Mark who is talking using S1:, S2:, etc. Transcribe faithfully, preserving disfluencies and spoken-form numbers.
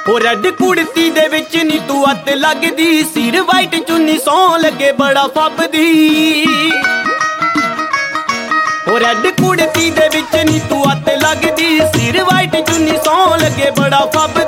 S1: हो रैड कुड़ती दे विच नी तू अत लगदी, सिर वाइट चुन्नी सौं लगे बड़ा फबदी। हो रैड कुड़ती दे विच नी तू अत लगदी, सिर वाइट चुन्नी सौं लगे बड़ा फबदी।